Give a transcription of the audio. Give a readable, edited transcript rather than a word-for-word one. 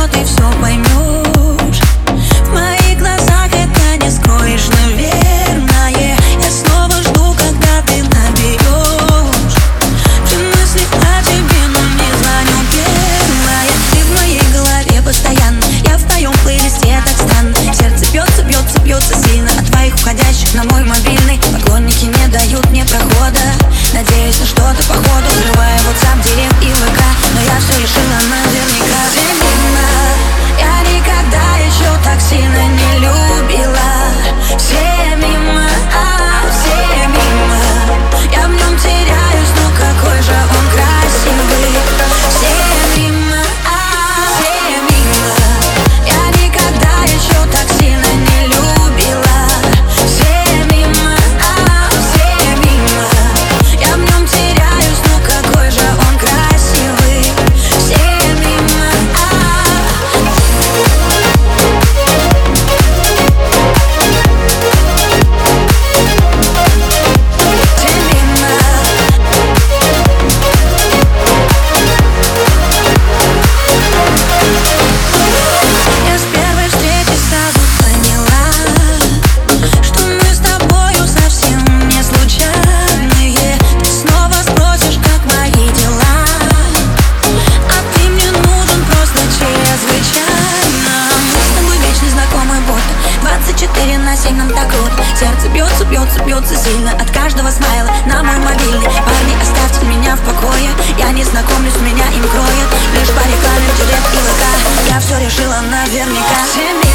ты все поймешь. В моих глазах это не скроешь, наверное. Я снова жду, когда ты наберешь. Все мысли о тебе, но не звоню первая. Ты в моей голове постоянно, я в твоем плейлисте так странно. Сердце бьется, бьется, бьется сильно от твоих уходящих на мой мобильный. Поклонники не дают мне прохода, надеюсь на что-то по ходу, взрывая WhatsApp, директ и ВК. Но я все решила наверняка. Все мимо, я никогда еще так сильно не любила. Все мимо, все мимо, я в нем теряюсь, но какой же он красивый. Все мимо, все мимо, я никогда еще так сильно не любила. Все мимо, все мимо, я в нем теряюсь, но какой же он красивый. Все мимо, я с первой встречи сразу поняла, что мы с тобою совсем не случайные. Ты снова спросишь, как мои дела, а ты мне нужен просто чрезвычайно. Мы с тобой вечно знакомы, будто 24/7 нам так круто. Сердце бьется, бьется, бьется сильно от каждого смайла на мой мобильный. Парни, оставьте меня в покое, я не знакомлюсь, меня им кроет лишь по рекламе, директ и ВК. Я все решила наверняка.